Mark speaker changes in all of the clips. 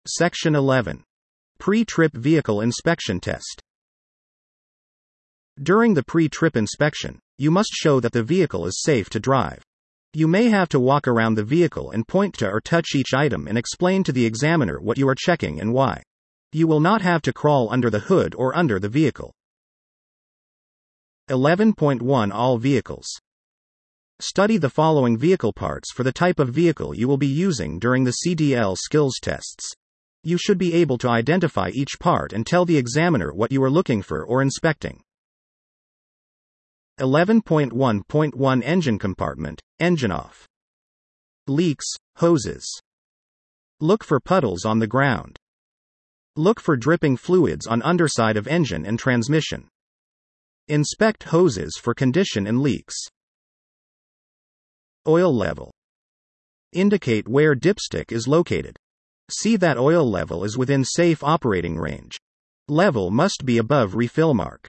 Speaker 1: Section 11. Pre-trip vehicle inspection test. During the pre-trip inspection, you must show that the vehicle is safe to drive. You may have to walk around the vehicle and point to or touch each item and explain to the examiner what you are checking and why. You will not have to crawl under the hood or under the vehicle. 11.1 All vehicles. Study the following vehicle parts for the type of vehicle you will be using during the CDL skills tests. You should be able to identify each part and tell the examiner what you are looking for or inspecting. 11.1.1 Engine compartment, engine off. Leaks, hoses. Look for puddles on the ground. Look for dripping fluids on underside of engine and transmission. Inspect hoses for condition and leaks. Oil level. Indicate where dipstick is located. See that oil level is within safe operating range. Level must be above refill mark.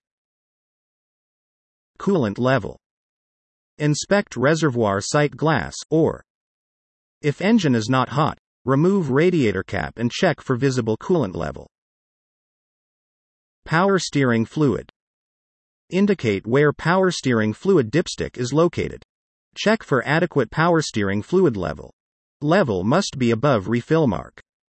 Speaker 1: Coolant level. Inspect reservoir sight glass, or, if engine is not hot, remove radiator cap and check for visible coolant level. Power steering fluid. Indicate where power steering fluid dipstick is located. Check for adequate power steering fluid level. Level must be above refill mark.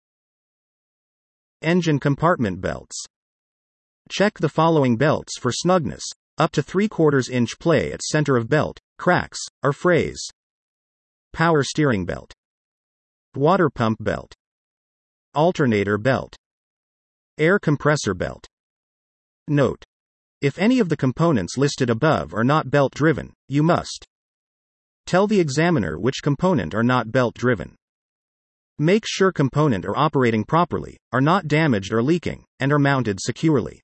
Speaker 1: Engine compartment belts. Check the following belts for snugness: up to 3/4 inch play at center of belt, cracks, or frays. Power steering belt. Water pump belt. Alternator belt. Air compressor belt. Note: if any of the components listed above are not belt driven, you must tell the examiner which component are not belt driven. Make sure component are operating properly, are not damaged or leaking, and are mounted securely.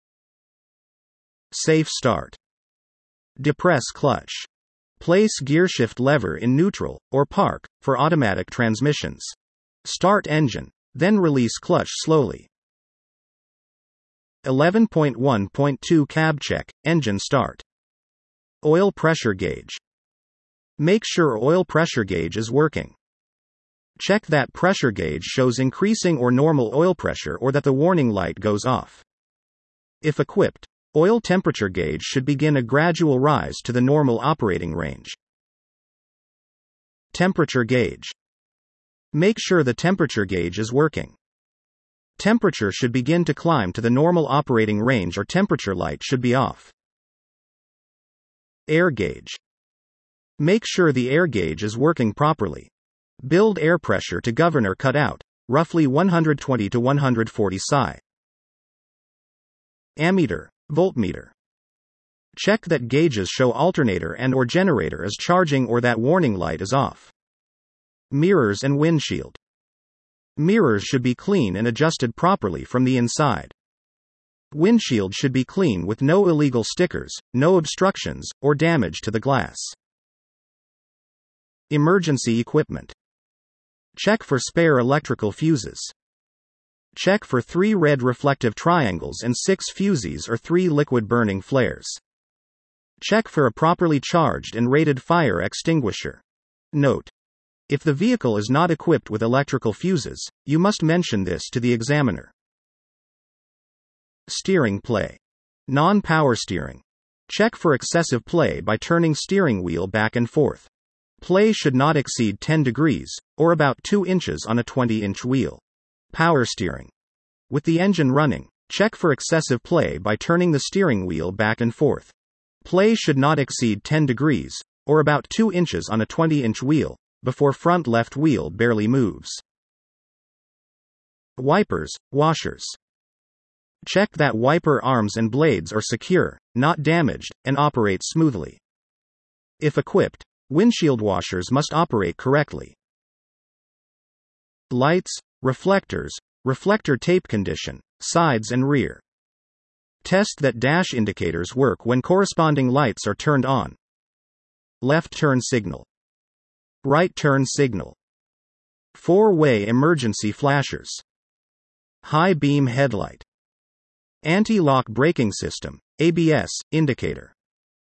Speaker 1: Safe start. Depress clutch. Place gearshift lever in neutral, or park, for automatic transmissions. Start engine, then release clutch slowly. 11.1.2 Cab check, engine start. Oil pressure gauge. Make sure oil pressure gauge is working. Check that pressure gauge shows increasing or normal oil pressure or that the warning light goes off. If equipped, oil temperature gauge should begin a gradual rise to the normal operating range. Temperature gauge. Make sure the temperature gauge is working. Temperature should begin to climb to the normal operating range or temperature light should be off. Air gauge. Make sure the air gauge is working properly. Build air pressure to governor cutout, roughly 120 to 140 psi. Ammeter, voltmeter. Check that gauges show alternator and/or generator is charging or that warning light is off. Mirrors and windshield. Mirrors should be clean and adjusted properly from the inside. Windshield should be clean with no illegal stickers, no obstructions, or damage to the glass. Emergency equipment. Check for spare electrical fuses. Check for 3 red reflective triangles and 6 fusees or 3 liquid burning flares. Check for a properly charged and rated fire extinguisher. Note: if the vehicle is not equipped with electrical fuses, you must mention this to the examiner. Steering play. Non-power steering. Check for excessive play by turning steering wheel back and forth. Play should not exceed 10 degrees, or about 2 inches on a 20-inch wheel. Power steering. With the engine running, check for excessive play by turning the steering wheel back and forth. Play should not exceed 10 degrees, or about 2 inches on a 20-inch wheel, before front left wheel barely moves. Wipers, washers. Check that wiper arms and blades are secure, not damaged, and operate smoothly. If equipped, windshield washers must operate correctly. Lights, reflectors, reflector tape condition, sides and rear. Test that dash indicators work when corresponding lights are turned on. Left turn signal. Right turn signal. 4-way emergency flashers. High beam headlight. Anti-lock braking system, ABS, indicator.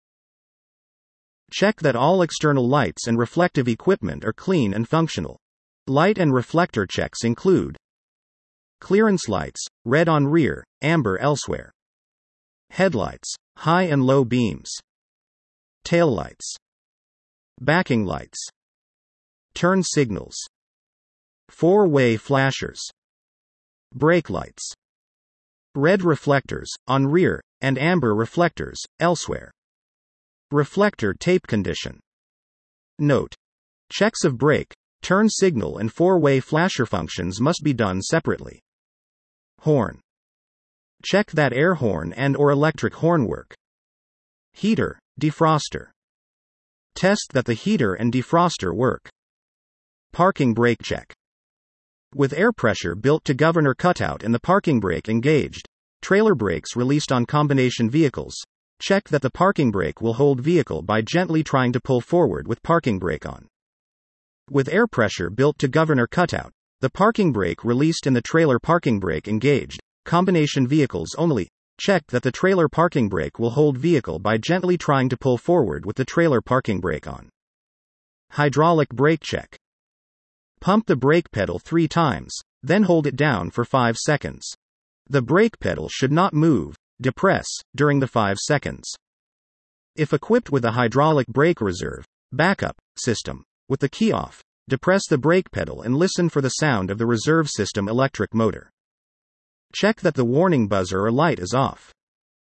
Speaker 1: Check that all external lights and reflective equipment are clean and functional. Light and reflector checks include Clearance lights, red on rear, amber elsewhere. Headlights, high and low beams. Taillights. Backing lights. Turn signals. Four-way flashers. Brake lights. Red reflectors, on rear, and amber reflectors, elsewhere. Reflector tape condition. Note: checks of brake, turn signal and four-way flasher functions must be done separately. Horn. Check that air horn and/or electric horn work. Heater, defroster. Test that the heater and defroster work. Parking brake check. With air pressure built to governor cutout and the parking brake engaged, trailer brakes released on combination vehicles, check that the parking brake will hold vehicle by gently trying to pull forward with parking brake on. With air pressure built to governor cutout, the parking brake released and the trailer parking brake engaged, combination vehicles only, check that the trailer parking brake will hold vehicle by gently trying to pull forward with the trailer parking brake on. Hydraulic brake check. Pump the brake pedal 3 times, then hold it down for 5 seconds. The brake pedal should not move, depress, during the 5 seconds. If equipped with a hydraulic brake reserve, backup, system, with the key off, depress the brake pedal and listen for the sound of the reserve system electric motor. Check that the warning buzzer or light is off.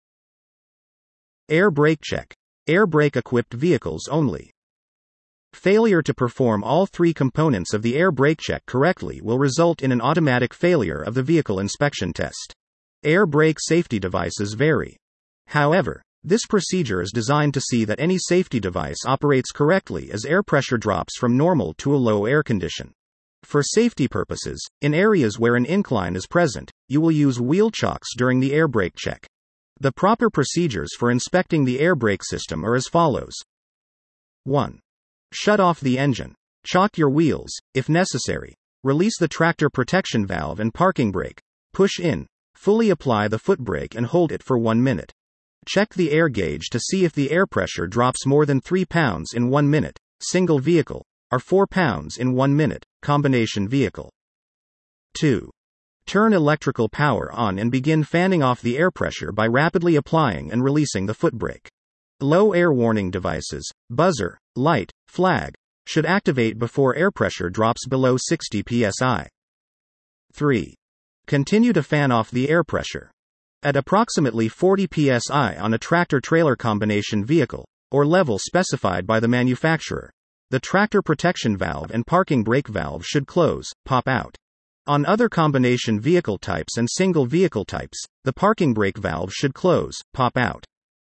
Speaker 1: Air brake check. Air brake equipped vehicles only. Failure to perform all 3 components of the air brake check correctly will result in an automatic failure of the vehicle inspection test. Air brake safety devices vary. However, this procedure is designed to see that any safety device operates correctly as air pressure drops from normal to a low air condition. For safety purposes, in areas where an incline is present, you will use wheel chocks during the air brake check. The proper procedures for inspecting the air brake system are as follows. 1. Shut off the engine. Chock your wheels, if necessary. Release the tractor protection valve and parking brake. Push in. Fully apply the foot brake and hold it for 1 minute. Check the air gauge to see if the air pressure drops more than 3 pounds in 1 minute, single vehicle, or 4 pounds in 1 minute, combination vehicle. 2. Turn electrical power on and begin fanning off the air pressure by rapidly applying and releasing the foot brake. Low air warning devices, buzzer, light, flag, should activate before air pressure drops below 60 psi. 3. Continue to fan off the air pressure. At approximately 40 psi on a tractor-trailer combination vehicle, or level specified by the manufacturer, the tractor protection valve and parking brake valve should close, pop out. On other combination vehicle types and single vehicle types, the parking brake valve should close, pop out.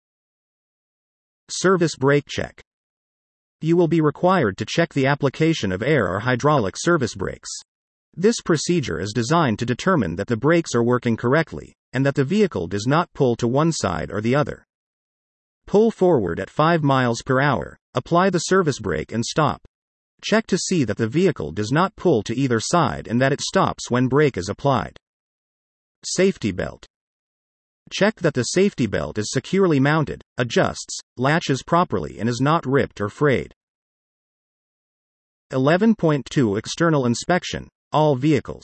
Speaker 1: Service brake check. You will be required to check the application of air or hydraulic service brakes. This procedure is designed to determine that the brakes are working correctly, and that the vehicle does not pull to one side or the other. Pull forward at 5 miles per hour, apply the service brake and stop. Check to see that the vehicle does not pull to either side and that it stops when brake is applied. Safety belt. Check that the safety belt is securely mounted, adjusts, latches properly and is not ripped or frayed. 11.2 External inspection, all vehicles.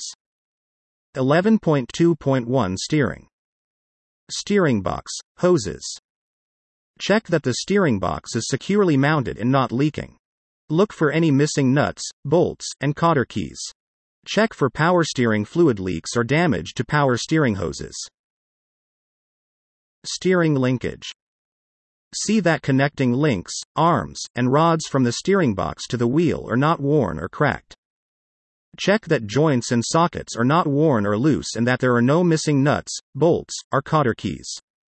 Speaker 1: 11.2.1 Steering. Steering box, hoses. Check that the steering box is securely mounted and not leaking. Look for any missing nuts, bolts, and cotter keys. Check for power steering fluid leaks or damage to power steering hoses. Steering linkage. See that connecting links, arms, and rods from the steering box to the wheel are not worn or cracked. Check that joints and sockets are not worn or loose and that there are no missing nuts, bolts, or cotter keys.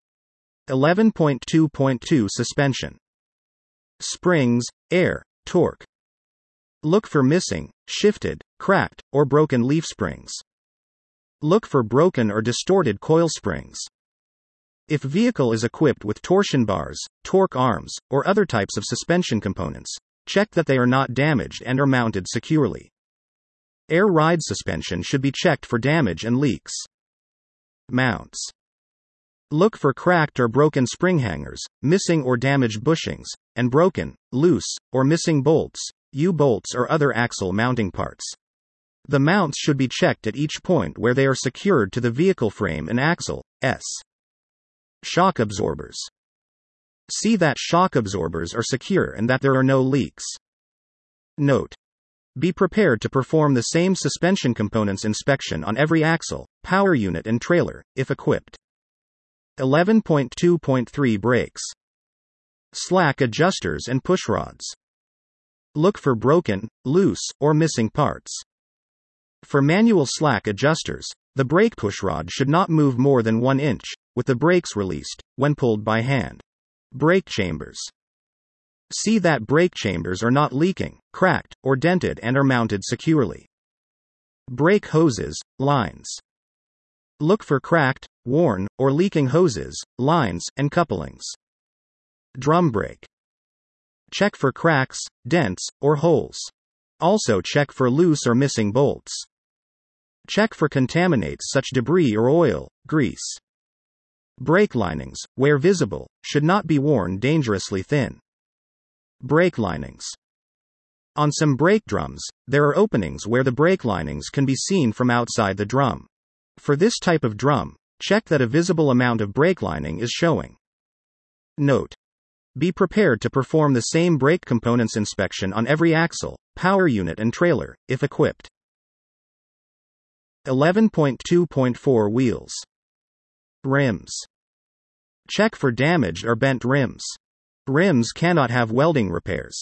Speaker 1: 11.2.2 Suspension. Springs, air, torque. Look for missing, shifted, cracked, or broken leaf springs. Look for broken or distorted coil springs. If vehicle is equipped with torsion bars, torque arms, or other types of suspension components, check that they are not damaged and are mounted securely. Air ride suspension should be checked for damage and leaks. Mounts. Look for cracked or broken spring hangers, missing or damaged bushings, and broken, loose, or missing bolts, U-bolts or other axle mounting parts. The mounts should be checked at each point where they are secured to the vehicle frame and axle. Shock absorbers. See that shock absorbers are secure and that there are no leaks. Note: be prepared to perform the same suspension components inspection on every axle, power unit and trailer, if equipped. 11.2.3 Brakes. Slack adjusters and pushrods. Look for broken, loose, or missing parts. For manual slack adjusters, the brake pushrod should not move more than 1 inch, with the brakes released, when pulled by hand. Brake chambers. See that brake chambers are not leaking, cracked, or dented and are mounted securely. Brake hoses, lines. Look for cracked, worn, or leaking hoses, lines, and couplings. Drum brake. Check for cracks, dents, or holes. Also check for loose or missing bolts. Check for contaminates such debris or oil, grease. Brake linings, where visible, should not be worn dangerously thin. Brake linings. On some brake drums, there are openings where the brake linings can be seen from outside the drum. For this type of drum, check that a visible amount of brake lining is showing. Note: be prepared to perform the same brake components inspection on every axle, power unit and trailer, if equipped. 11.2.4 Wheels. Rims. Check for damaged or bent rims. Rims cannot have welding repairs.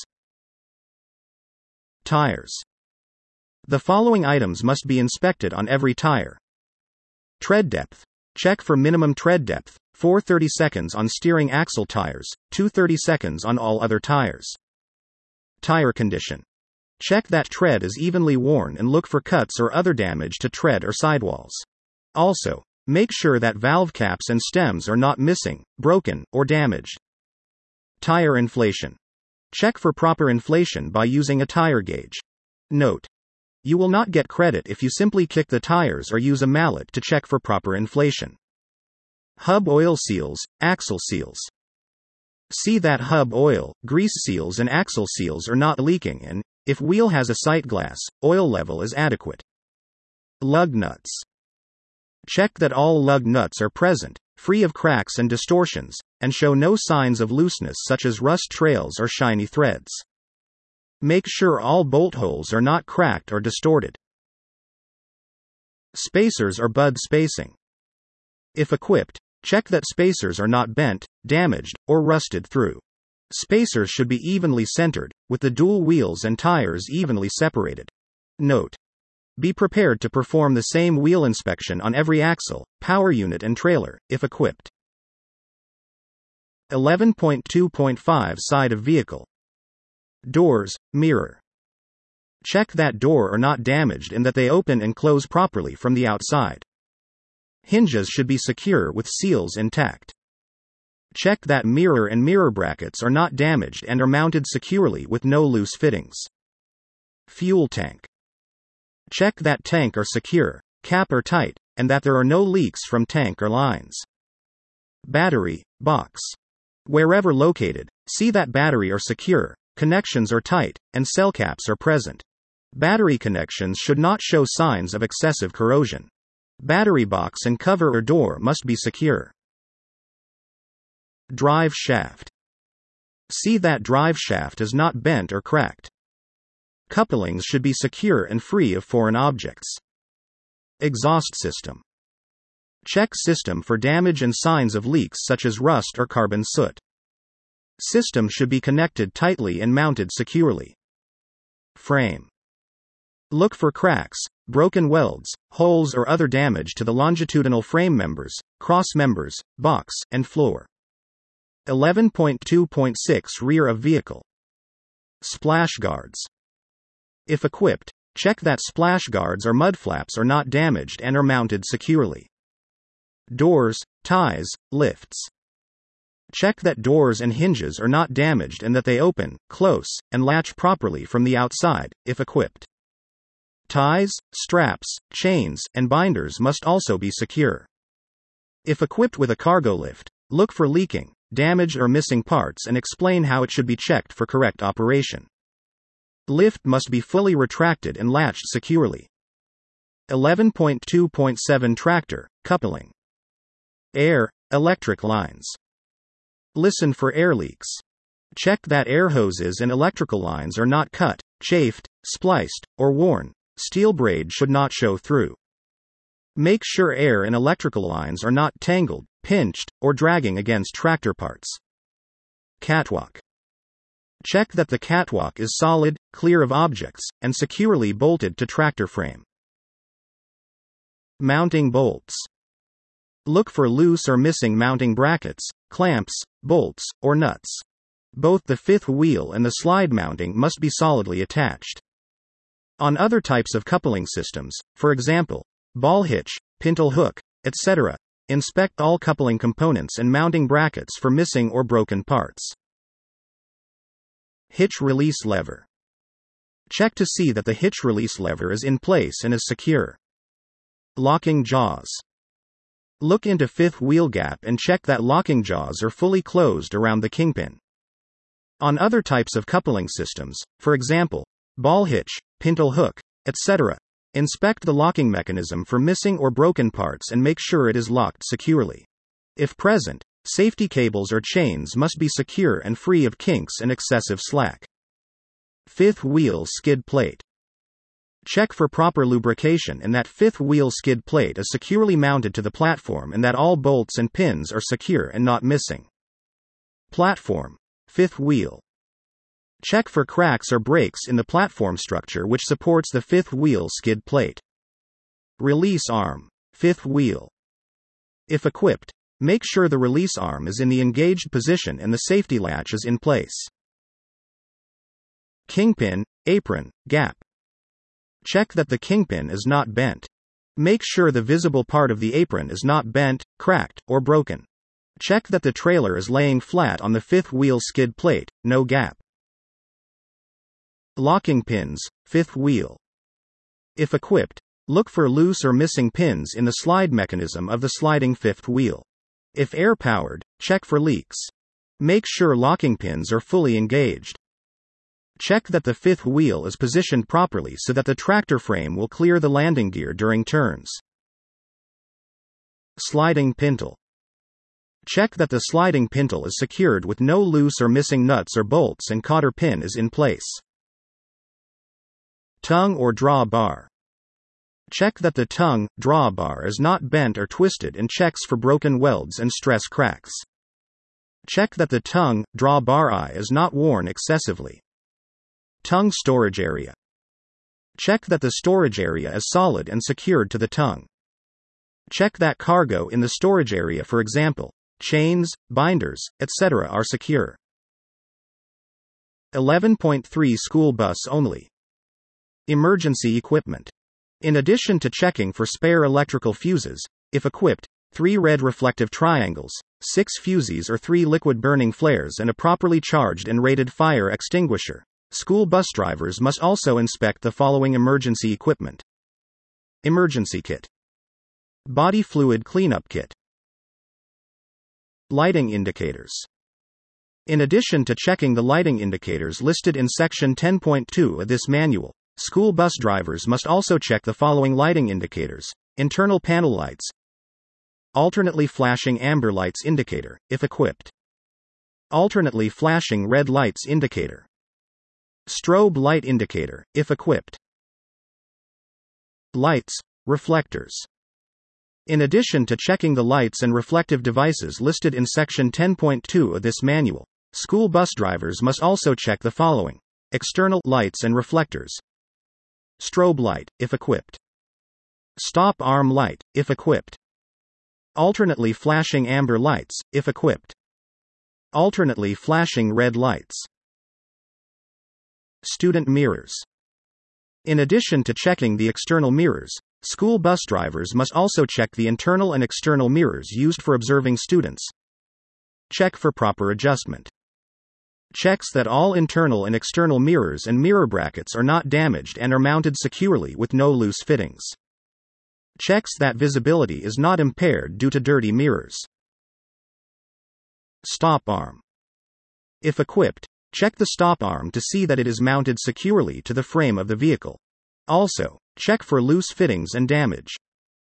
Speaker 1: Tires. The following items must be inspected on every tire. Tread depth. Check for minimum tread depth, 4/30 seconds on steering axle tires, 2/30 seconds on all other tires. Tire condition. Check that tread is evenly worn and look for cuts or other damage to tread or sidewalls. Also, make sure that valve caps and stems are not missing, broken, or damaged. Tire inflation. Check for proper inflation by using a tire gauge. Note: you will not get credit if you simply kick the tires or use a mallet to check for proper inflation. Hub oil seals, axle seals. See that hub oil, grease seals and axle seals are not leaking and, if wheel has a sight glass, oil level is adequate. Lug nuts. Check that all lug nuts are present, free of cracks and distortions, and show no signs of looseness such as rust trails or shiny threads. Make sure all bolt holes are not cracked or distorted. Spacers or bud spacing. If equipped, check that spacers are not bent, damaged, or rusted through. Spacers should be evenly centered, with the dual wheels and tires evenly separated. Note: be prepared to perform the same wheel inspection on every axle, power unit and trailer, if equipped. 11.2.5 Side of vehicle. Doors, mirror. Check that door are not damaged and that they open and close properly from the outside. Hinges should be secure with seals intact. Check that mirror and mirror brackets are not damaged and are mounted securely with no loose fittings. Fuel tank. Check that tank are secure, cap are tight, and that there are no leaks from tank or lines. Battery, box. Wherever located, see that battery are secure, connections are tight, and cell caps are present. Battery connections should not show signs of excessive corrosion. Battery box and cover or door must be secure. Drive shaft. See that drive shaft is not bent or cracked. Couplings should be secure and free of foreign objects. Exhaust system. Check system for damage and signs of leaks such as rust or carbon soot. System should be connected tightly and mounted securely. Frame. Look for cracks, broken welds, holes or other damage to the longitudinal frame members, cross members, box, and floor. 11.2.6 Rear of vehicle. Splash guards. If equipped, check that splash guards or mud flaps are not damaged and are mounted securely. Doors, ties, lifts. Check that doors and hinges are not damaged and that they open, close, and latch properly from the outside, if equipped. Ties, straps, chains, and binders must also be secure. If equipped with a cargo lift, look for leaking, damaged or missing parts and explain how it should be checked for correct operation. Lift must be fully retracted and latched securely. 11.2.7 Tractor, coupling. Air, electric lines. Listen for air leaks. Check that air hoses and electrical lines are not cut, chafed, spliced, or worn. Steel braid should not show through. Make sure air and electrical lines are not tangled, pinched, or dragging against tractor parts. Catwalk. Check that the catwalk is solid, clear of objects, and securely bolted to tractor frame. Mounting bolts. Look for loose or missing mounting brackets, clamps, bolts, or nuts. Both the fifth wheel and the slide mounting must be solidly attached. On other types of coupling systems, for example, ball hitch, pintle hook, etc., inspect all coupling components and mounting brackets for missing or broken parts. Hitch release lever. Check to see that the hitch release lever is in place and is secure. Locking jaws. Look into fifth wheel gap and check that locking jaws are fully closed around the kingpin. On other types of coupling systems, for example, ball hitch, pintle hook, etc., inspect the locking mechanism for missing or broken parts and make sure it is locked securely. If present, safety cables or chains must be secure and free of kinks and excessive slack. Fifth wheel skid plate. Check for proper lubrication and that fifth wheel skid plate is securely mounted to the platform and that all bolts and pins are secure and not missing. Platform. Fifth wheel. Check for cracks or breaks in the platform structure which supports the fifth wheel skid plate. Release arm. Fifth wheel. If equipped, make sure the release arm is in the engaged position and the safety latch is in place. Kingpin, apron, gap. Check that the kingpin is not bent. Make sure the visible part of the apron is not bent, cracked, or broken. Check that the trailer is laying flat on the fifth wheel skid plate, no gap. Locking pins, fifth wheel. If equipped, look for loose or missing pins in the slide mechanism of the sliding fifth wheel. If air-powered, check for leaks. Make sure locking pins are fully engaged. Check that the fifth wheel is positioned properly so that the tractor frame will clear the landing gear during turns. Sliding pintle. Check that the sliding pintle is secured with no loose or missing nuts or bolts and cotter pin is in place. Tongue or drawbar. Check that the tongue, drawbar is not bent or twisted and checks for broken welds and stress cracks. Check that the tongue, drawbar eye is not worn excessively. Tongue storage area. Check that the storage area is solid and secured to the tongue. Check that cargo in the storage area, for example, chains, binders, etc., are secure. 11.3 School bus only. Emergency equipment. In addition to checking for spare electrical fuses, if equipped, 3 red reflective triangles, 6 fuses or 3 liquid burning flares and a properly charged and rated fire extinguisher, school bus drivers must also inspect the following emergency equipment. Emergency kit. Body fluid cleanup kit. Lighting indicators. In addition to checking the lighting indicators listed in section 10.2 of this manual, school bus drivers must also check the following lighting indicators: internal panel lights, alternately flashing amber lights indicator, if equipped, alternately flashing red lights indicator, strobe light indicator, if equipped. Lights, reflectors. In addition to checking the lights and reflective devices listed in section 10.2 of this manual, school bus drivers must also check the following: external lights and reflectors, strobe light, if equipped, stop arm light, if equipped, alternately flashing amber lights, if equipped, alternately flashing red lights. Student mirrors. In addition to checking the external mirrors, school bus drivers must also check the internal and external mirrors used for observing students. Check for proper adjustment. Checks that all internal and external mirrors and mirror brackets are not damaged and are mounted securely with no loose fittings. Checks that visibility is not impaired due to dirty mirrors. Stop arm. If equipped, check the stop arm to see that it is mounted securely to the frame of the vehicle. Also, check for loose fittings and damage.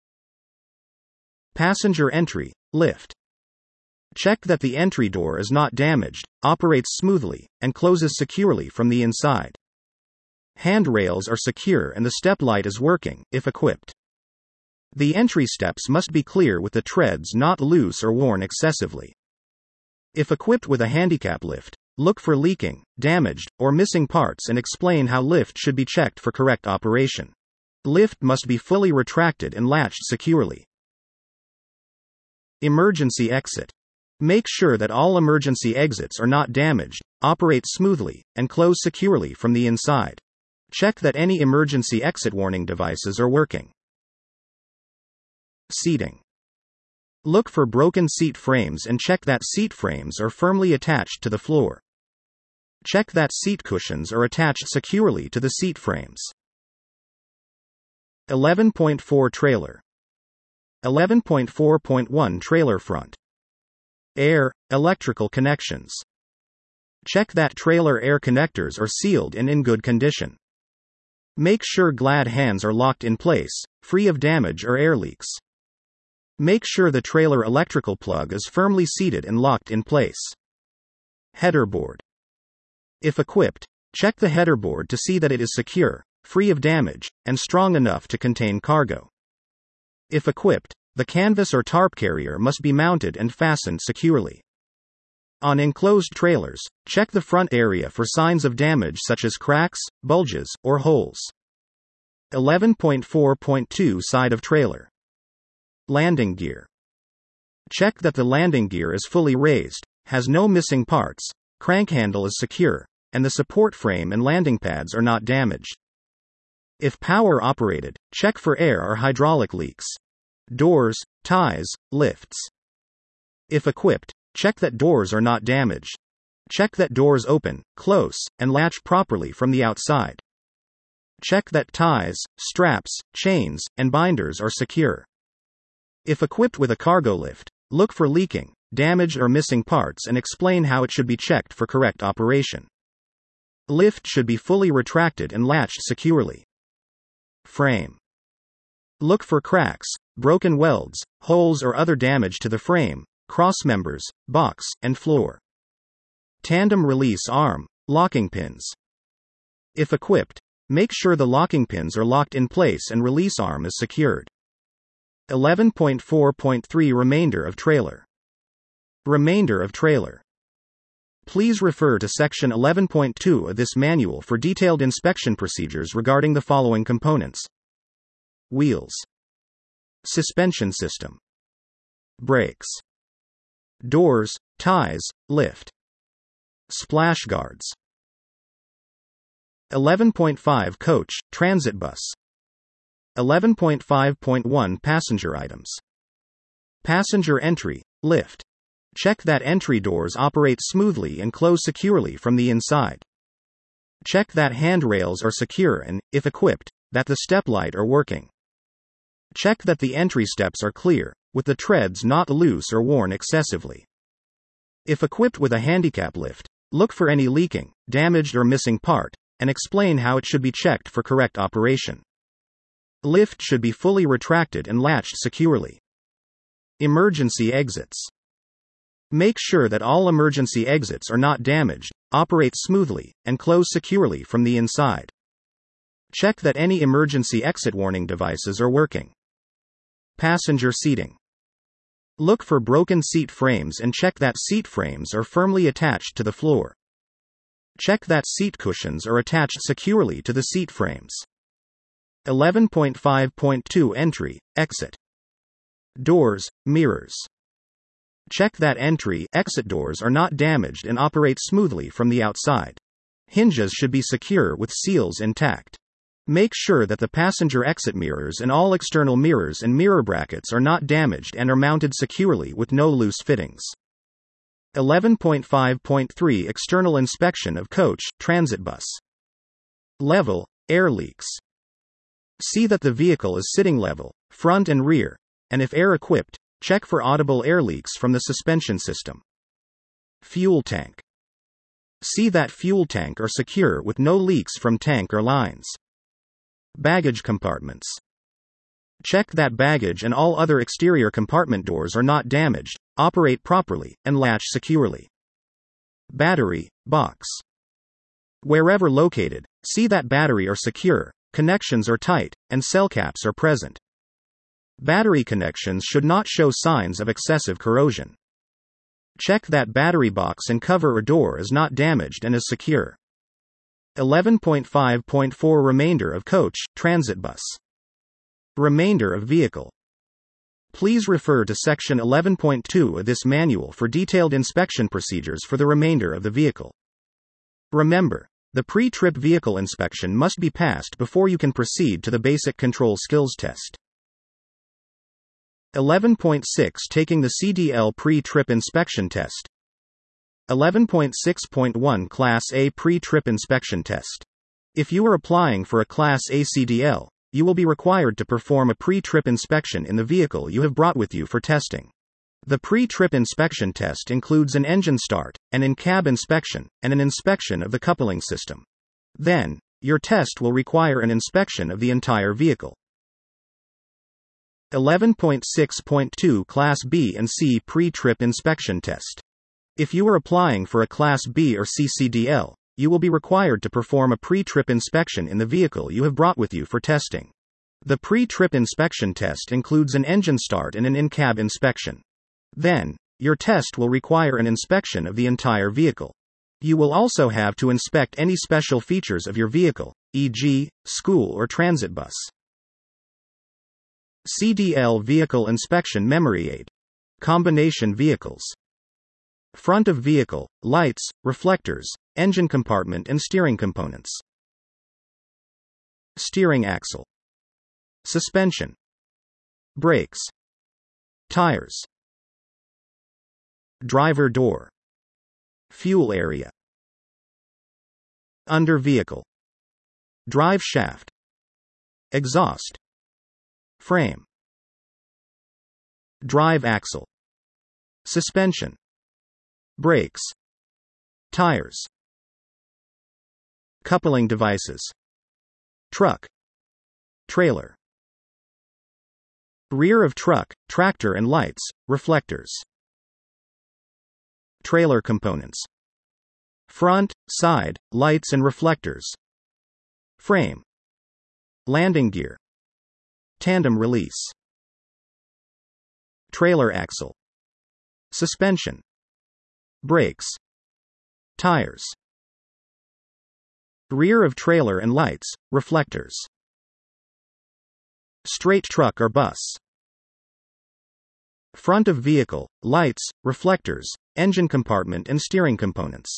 Speaker 1: Passenger entry, lift. Check that the entry door is not damaged, operates smoothly, and closes securely from the inside. Handrails are secure and the step light is working, if equipped. The entry steps must be clear with the treads not loose or worn excessively. If equipped with a handicap lift, look for leaking, damaged, or missing parts and explain how lift should be checked for correct operation. Lift must be fully retracted and latched securely. Emergency exit. Make sure that all emergency exits are not damaged, operate smoothly, and close securely from the inside. Check that any emergency exit warning devices are working. Seating. Look for broken seat frames and check that seat frames are firmly attached to the floor. Check that seat cushions are attached securely to the seat frames. 11.4 Trailer. 11.4.1 Trailer front. Air, electrical connections. Check that trailer air connectors are sealed and in good condition. Make sure glad hands are locked in place, free of damage or air leaks. Make sure the trailer electrical plug is firmly seated and locked in place. Header board. If equipped, check the header board to see that it is secure, free of damage, and strong enough to contain cargo. If equipped, the canvas or tarp carrier must be mounted and fastened securely. On enclosed trailers, check the front area for signs of damage such as cracks, bulges, or holes. 11.4.2 Side of trailer. Landing gear. Check that the landing gear is fully raised, has no missing parts, crank handle is secure, and the support frame and landing pads are not damaged. If power operated, check for air or hydraulic leaks. Doors, ties, lifts. If equipped, check that doors are not damaged. Check that doors open, close, and latch properly from the outside. Check that ties, straps, chains, and binders are secure. If equipped with a cargo lift, look for leaking, damaged or missing parts and explain how it should be checked for correct operation. Lift should be fully retracted and latched securely. Frame. Look for cracks, broken welds, holes or other damage to the frame, crossmembers, box, and floor. Tandem release arm, locking pins. If equipped, make sure the locking pins are locked in place and release arm is secured. 11.4.3 Remainder of trailer. Remainder of trailer. Please refer to section 11.2 of this manual for detailed inspection procedures regarding the following components: wheels, suspension system, brakes, doors, ties, lift, splash guards. 11.5 Coach, transit bus. 11.5.1 Passenger items. Passenger entry, lift. Check that entry doors operate smoothly and close securely from the inside. Check that handrails are secure and, if equipped, that the step light are working. Check that the entry steps are clear, with the treads not loose or worn excessively. If equipped with a handicap lift, look for any leaking, damaged or missing part, and explain how it should be checked for correct operation. Lift should be fully retracted and latched securely. Emergency exits. Make sure that all emergency exits are not damaged, operate smoothly, and close securely from the inside. Check that any emergency exit warning devices are working. Passenger seating. Look for broken seat frames and check that seat frames are firmly attached to the floor. Check that seat cushions are attached securely to the seat frames. 11.5.2 Entry, exit. Doors, mirrors. Check that entry, exit doors are not damaged and operate smoothly from the outside. Hinges should be secure with seals intact. Make sure that the passenger exit mirrors and all external mirrors and mirror brackets are not damaged and are mounted securely with no loose fittings. 11.5.3 External inspection of coach, transit bus. Level, air leaks. See that the vehicle is sitting level, front and rear, and if air equipped, check for audible air leaks from the suspension system. Fuel tank. See that fuel tank are secure with no leaks from tank or lines. Baggage compartments. Check that baggage and all other exterior compartment doors are not damaged, operate properly, and latch securely. Battery box. Wherever located, see that battery are secure, connections are tight, and cell caps are present. Battery connections should not show signs of excessive corrosion. Check that battery box and cover or door is not damaged and is secure. 11.5.4 Remainder of coach, transit bus. Remainder of vehicle. Please refer to section 11.2 of this manual for detailed inspection procedures for the remainder of the vehicle. Remember, the pre-trip vehicle inspection must be passed before you can proceed to the basic control skills test. 11.6 Taking the CDL pre-trip inspection test. 11.6.1 Class A pre-trip inspection test. If you are applying for a Class A CDL, you will be required to perform a pre-trip inspection in the vehicle you have brought with you for testing. The pre-trip inspection test includes an engine start, an in-cab inspection, and an inspection of the coupling system. Then, your test will require an inspection of the entire vehicle. 11.6.2 Class B and C pre-trip inspection test. If you are applying for a Class B or C CDL, you will be required to perform a pre-trip inspection in the vehicle you have brought with you for testing. The pre-trip inspection test includes an engine start and an in-cab inspection. Then, your test will require an inspection of the entire vehicle. You will also have to inspect any special features of your vehicle, e.g., school or transit bus. CDL Vehicle Inspection Memory Aid. Combination vehicles. Front of vehicle, lights, reflectors, engine compartment and steering components. Steering axle. Suspension. Brakes. Tires. Driver door. Fuel area. Under vehicle. Drive shaft. Exhaust. Frame. Drive axle. Suspension. Brakes. Tires. Coupling devices. Truck. Trailer. Rear of truck, tractor and lights, reflectors. Trailer components. Front, side, lights and reflectors. Frame. Landing gear. Tandem release. Trailer axle. Suspension. Brakes. Tires. Rear of trailer and lights, reflectors. Straight truck or bus. Front of vehicle, lights, reflectors, engine compartment and steering components.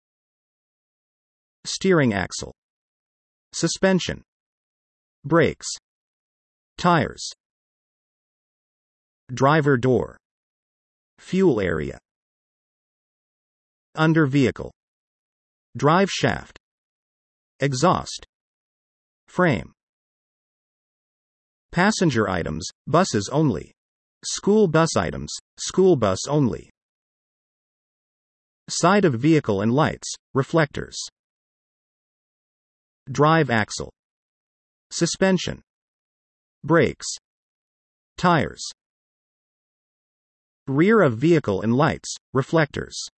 Speaker 1: Steering axle. Suspension. Brakes. Tires. Driver door. Fuel area. Under vehicle. Drive shaft. Exhaust. Frame. Passenger items, buses only. School bus items, school bus only. Side of vehicle and lights, reflectors. Drive axle. Suspension. Brakes. Tires. Rear of vehicle and lights, reflectors.